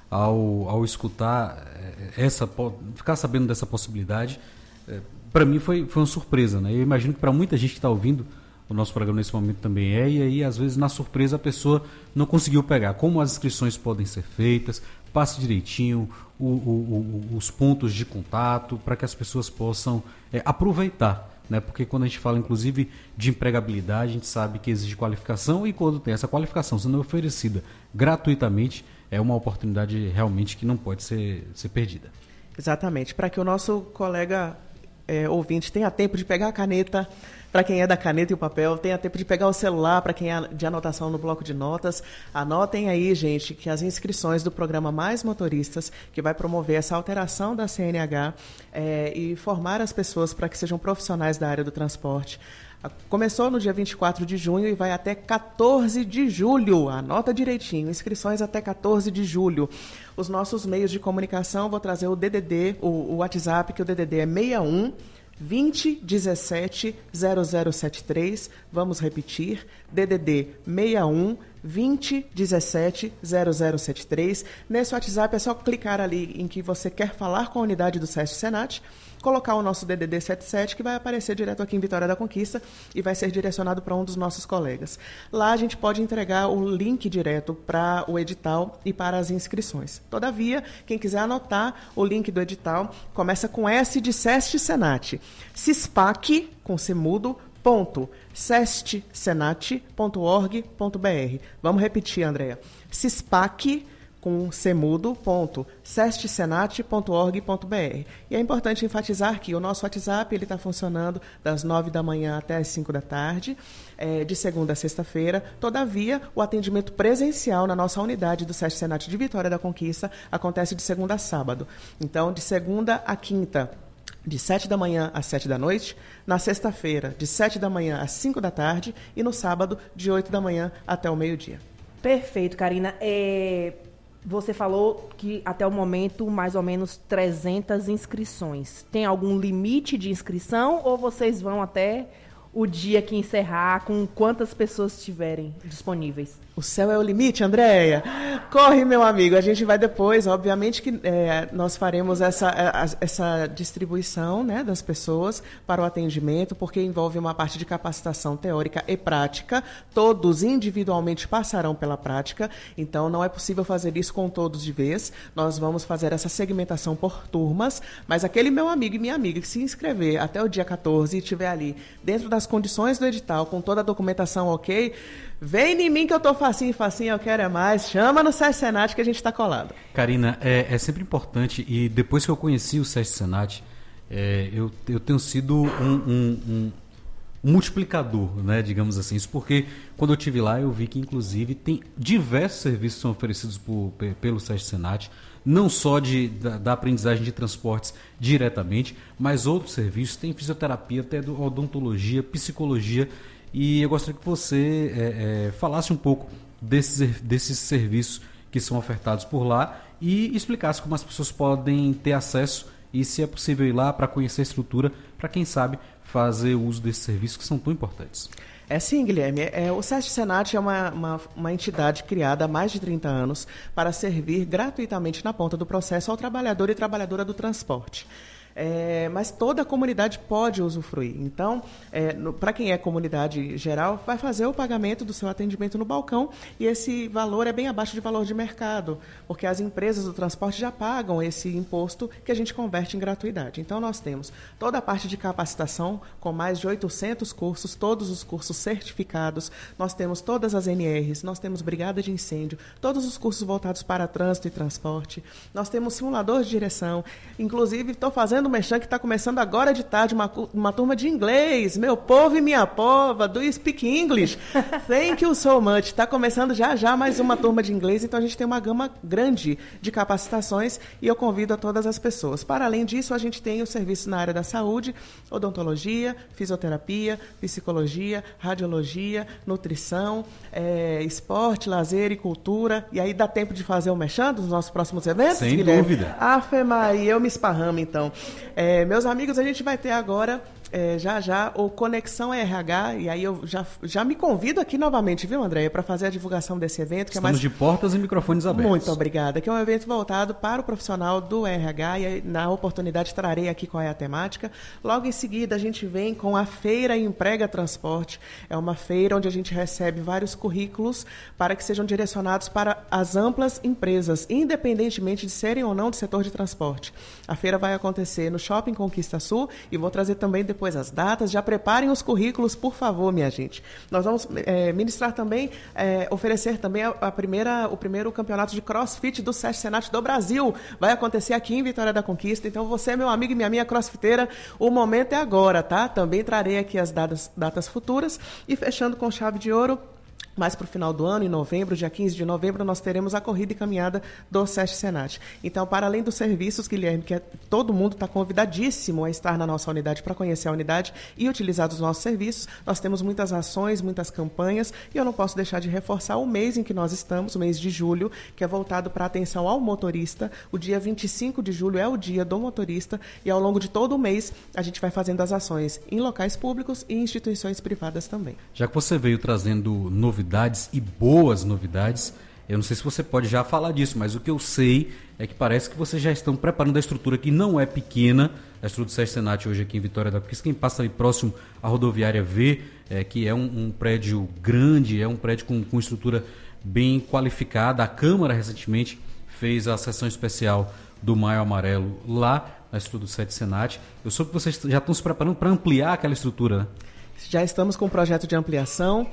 Ao, ao escutar essa, ficar sabendo dessa possibilidade, para mim foi, foi uma surpresa, né? Eu imagino que para muita gente que está ouvindo o nosso programa nesse momento também é, e aí às vezes na surpresa a pessoa não conseguiu pegar como as inscrições podem ser feitas, passe direitinho o, o, o, os pontos de contato para que as pessoas possam é, aproveitar, né? Porque quando a gente fala inclusive de empregabilidade, a gente sabe que exige qualificação, e quando tem essa qualificação sendo oferecida gratuitamente, é uma oportunidade realmente que não pode ser, ser perdida. Exatamente. Para que o nosso colega é, ouvinte tenha tempo de pegar a caneta, para quem é da caneta e o papel, tenha tempo de pegar o celular, para quem é de anotação no bloco de notas. Anotem aí, gente, que as inscrições do programa Mais Motoristas, que vai promover essa alteração da C N H é, e formar as pessoas para que sejam profissionais da área do transporte, começou no dia vinte e quatro de junho e vai até quatorze de julho. Anota direitinho, inscrições até quatorze de julho. Os nossos meios de comunicação, vou trazer o D D D, o, o WhatsApp, que o D D D é seis um, vinte, dezessete, zero zero sete três. Vamos repetir, D D D seis um, vinte, dezessete, zero zero sete três. Nesse WhatsApp é só clicar ali em que você quer falar com a unidade do SESC Senat, colocar o nosso D D D setenta e sete, que vai aparecer direto aqui em Vitória da Conquista e vai ser direcionado para um dos nossos colegas. Lá a gente pode entregar o link direto para o edital e para as inscrições. Todavia, quem quiser anotar o link do edital, começa com S de SESC Senat. CISPAC, com C mudo, ponto, sesc senat ponto org ponto br. Vamos repetir, Andréa. CISPAC, com semudo, ponto, sesc senat ponto org ponto br. E é importante enfatizar que o nosso WhatsApp está funcionando das nove da manhã até as cinco da tarde, é, de segunda a sexta-feira. Todavia, o atendimento presencial na nossa unidade do SESC Senat de Vitória da Conquista acontece de segunda a sábado. Então, de segunda a quinta, de sete da manhã às sete da noite, na sexta-feira, de sete da manhã às cinco da tarde, e no sábado, de oito da manhã até o meio-dia. Perfeito, Karina. É... Você falou que até o momento mais ou menos trezentas inscrições. Tem algum limite de inscrição ou vocês vão até o dia que encerrar com quantas pessoas estiverem disponíveis? O céu é o limite, Andréia. Corre, meu amigo. A gente vai depois. Obviamente que é, nós faremos essa, essa distribuição, né, das pessoas para o atendimento, porque envolve uma parte de capacitação teórica e prática. Todos individualmente passarão pela prática, então não é possível fazer isso com todos de vez. Nós vamos fazer essa segmentação por turmas, mas aquele meu amigo e minha amiga que se inscrever até o dia quatorze e estiver ali dentro das condições do edital, com toda a documentação ok, vem em mim que eu tô facinho, facinho, eu quero é mais. Chama no SESC Senat que a gente está colado. Karina, é, é sempre importante, e depois que eu conheci o SESC Senat, é, eu, eu tenho sido um, um, um, um multiplicador, né, digamos assim. Isso porque quando eu estive lá eu vi que inclusive tem diversos serviços que são oferecidos por, pelo SESC Senat, não só de, da, da aprendizagem de transportes diretamente, mas outros serviços, tem fisioterapia, até odontologia, psicologia. E eu gostaria que você é, é, falasse um pouco desses, desses serviços que são ofertados por lá e explicasse como as pessoas podem ter acesso e se é possível ir lá para conhecer a estrutura, para quem sabe fazer uso desses serviços que são tão importantes. É sim, Guilherme. É, o SESC Senat é uma, uma, uma entidade criada há mais de trinta anos para servir gratuitamente na ponta do processo ao trabalhador e trabalhadora do transporte. É, mas toda a comunidade pode usufruir. Então, é, para quem é comunidade geral, vai fazer o pagamento do seu atendimento no balcão e esse valor é bem abaixo de valor de mercado, porque as empresas do transporte já pagam esse imposto que a gente converte em gratuidade. Então, nós temos toda a parte de capacitação, com mais de oitocentos cursos, todos os cursos certificados, nós temos todas as N Rs, nós temos brigada de incêndio, todos os cursos voltados para trânsito e transporte, nós temos simulador de direção, inclusive estou fazendo no Merchan, que está começando agora de tarde, uma, uma turma de inglês. Meu povo e minha pova, do you speak English? Thank you so much. Está começando já já mais uma turma de inglês, então a gente tem uma gama grande de capacitações e eu convido a todas as pessoas. Para além disso, a gente tem o serviço na área da saúde, odontologia, fisioterapia, psicologia, radiologia, nutrição, é, esporte, lazer e cultura. E aí dá tempo de fazer o Merchan dos nossos próximos eventos, Sem Guilherme? dúvida. Afe Maria, eu me esparramo então. É, meus amigos, a gente vai ter agora, é, já já, o Conexão R H, e aí eu já, já me convido aqui novamente, viu, Andréia, para fazer a divulgação desse evento. Que Estamos é mais... de portas e microfones abertos. Muito obrigada, que é um evento voltado para o profissional do R H, e aí, na oportunidade trarei aqui qual é a temática. Logo em seguida, a gente vem com a Feira Emprega Transporte. É uma feira onde a gente recebe vários currículos para que sejam direcionados para as amplas empresas, independentemente de serem ou não do setor de transporte. A feira vai acontecer no Shopping Conquista Sul e vou trazer também depois as datas. Já preparem os currículos, por favor, minha gente. Nós vamos é, ministrar também, é, oferecer também a, a primeira, o primeiro campeonato de CrossFit do SESC Senat do Brasil. Vai acontecer aqui em Vitória da Conquista. Então, você, meu amigo e minha amiga crossfiteira, o momento é agora, tá? Também trarei aqui as datas, datas futuras. E fechando com chave de ouro, mais para o final do ano, em novembro, dia quinze de novembro, nós teremos a corrida e caminhada do SESC Senat. Então, para além dos serviços, Guilherme, que é, todo mundo está convidadíssimo a estar na nossa unidade para conhecer a unidade e utilizar os nossos serviços, nós temos muitas ações, muitas campanhas, e eu não posso deixar de reforçar o mês em que nós estamos, o mês de julho, que é voltado para a atenção ao motorista. O dia vinte e cinco de julho é o dia do motorista, e ao longo de todo o mês a gente vai fazendo as ações em locais públicos e instituições privadas também. Já que você veio trazendo novidades, novidades e boas novidades, eu não sei se você pode já falar disso, mas o que eu sei é que parece que vocês já estão preparando a estrutura que não é pequena, a estrutura do SESC Senat hoje aqui em Vitória da Conquista, quem passa ali próximo à rodoviária vê, é, que é um, um prédio grande, é um prédio com, com estrutura bem qualificada. A Câmara recentemente fez a sessão especial do Maio Amarelo lá na estrutura do SESC Senat. Eu soube que vocês já estão se preparando para ampliar aquela estrutura, né? Já estamos com um projeto de ampliação,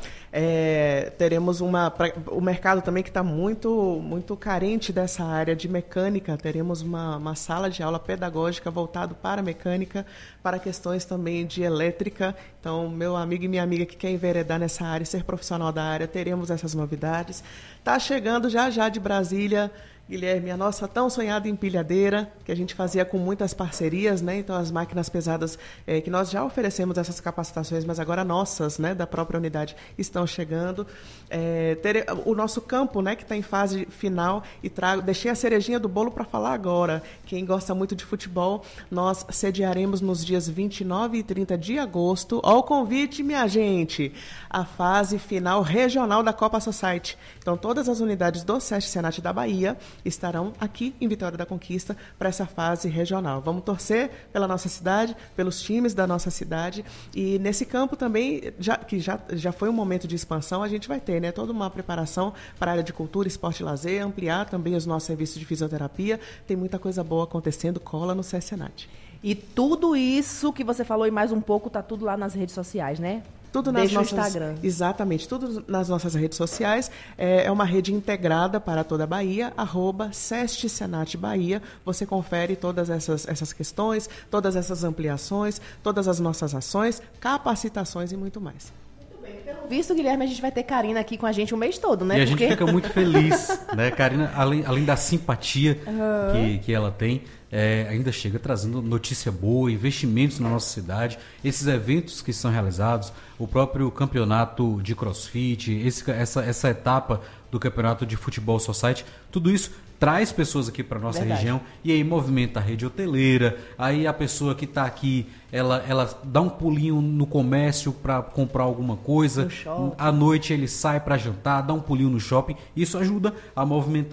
é, teremos uma... Pra, o mercado também que está muito, muito carente dessa área de mecânica, teremos uma, uma sala de aula pedagógica voltada para mecânica, para questões também de elétrica. Então, meu amigo e minha amiga que quer enveredar nessa área, ser profissional da área, teremos essas novidades. Está chegando já já de Brasília, Guilherme, a nossa tão sonhada empilhadeira, que a gente fazia com muitas parcerias, né? Então, as máquinas pesadas, é, que nós já oferecemos essas capacitações, mas agora nossas, né, da própria unidade, estão chegando. É, ter, o nosso campo, né, que está em fase final, e trago, deixei a cerejinha do bolo para falar agora. Quem gosta muito de futebol, nós sediaremos nos dias vinte e nove e trinta de agosto, ao convite, minha gente, a fase final regional da Copa Society. Então, todas as unidades do SESC Senat da Bahia estarão aqui em Vitória da Conquista para essa fase regional. Vamos torcer pela nossa cidade, pelos times da nossa cidade, e nesse campo também, já, que já, já foi um momento de expansão, a gente vai ter, né, toda uma preparação para a área de cultura, esporte e lazer, ampliar também os nossos serviços de fisioterapia. Tem muita coisa boa acontecendo, cola no SESC Senat. E tudo isso que você falou e mais um pouco, tá tudo lá nas redes sociais, né? Tudo nas Deixa nossas, o Instagram. Exatamente, tudo nas nossas redes sociais. É, é uma rede integrada para toda a Bahia, arroba SESC Senat Bahia. Você confere todas essas, essas questões, todas essas ampliações, todas as nossas ações, capacitações e muito mais. Pelo visto, Guilherme, a gente vai ter Karina aqui com a gente o mês todo, né? E a Porque... gente fica muito feliz, né? Karina, além, além da simpatia uhum. que, que ela tem, é, ainda chega trazendo notícia boa, investimentos na nossa cidade, esses eventos que são realizados, o próprio campeonato de CrossFit, esse, essa, essa etapa do campeonato de futebol society, tudo isso traz pessoas aqui para a nossa Verdade. região e aí movimenta a rede hoteleira, aí a pessoa que está aqui, ela, ela dá um pulinho no comércio para comprar alguma coisa, à noite ele sai para jantar, dá um pulinho no shopping, isso ajuda a movimentar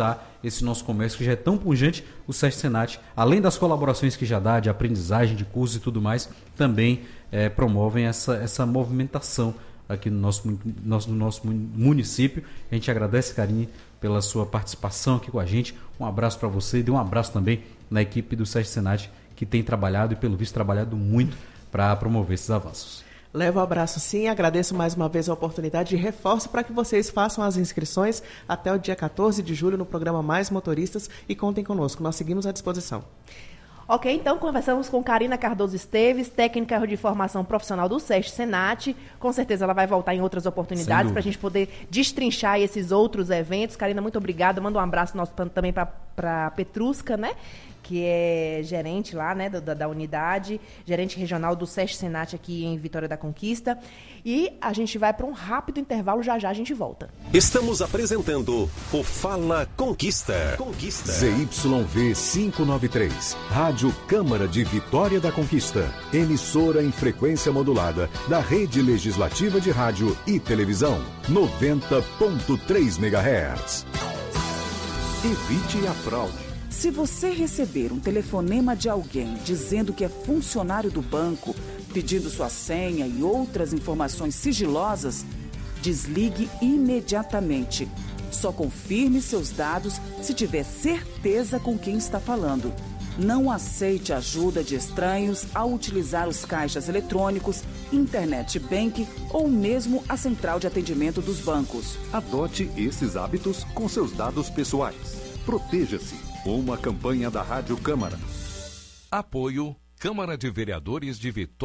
esse nosso comércio que já é tão pujante. O SESC Senat, além das colaborações que já dá, de aprendizagem, de cursos e tudo mais, também é, promovem essa, essa movimentação aqui no nosso, nosso, no nosso município. A gente agradece, Karine, pela sua participação aqui com a gente. Um abraço para você e dê um abraço também na equipe do SESC Senat, que tem trabalhado e, pelo visto, trabalhado muito para promover esses avanços. Levo o abraço sim, agradeço mais uma vez a oportunidade e reforço para que vocês façam as inscrições até o dia quatorze de julho no programa Mais Motoristas e contem conosco, nós seguimos à disposição. Ok, então conversamos com Karina Cardoso Esteves, técnica de formação profissional do SESC Senat. Com certeza ela vai voltar em outras oportunidades para a gente poder destrinchar esses outros eventos. Karina, muito obrigada. Manda um abraço nosso também para a Petrusca, né? Que é gerente lá, né, da, da unidade, gerente regional do SESC Senat aqui em Vitória da Conquista. E a gente vai para um rápido intervalo, já já a gente volta. Estamos apresentando o Fala Conquista. Conquista. Z Y V quinhentos e noventa e três, Rádio Câmara de Vitória da Conquista, emissora em frequência modulada da Rede Legislativa de Rádio e Televisão, noventa ponto três megahertz. Evite a fraude. Se você receber um telefonema de alguém dizendo que é funcionário do banco, pedindo sua senha e outras informações sigilosas, desligue imediatamente. Só confirme seus dados se tiver certeza com quem está falando. Não aceite ajuda de estranhos ao utilizar os caixas eletrônicos, internet bank ou mesmo a central de atendimento dos bancos. Adote esses hábitos com seus dados pessoais. Proteja-se. Uma campanha da Rádio Câmara. Apoio Câmara de Vereadores de Vitória.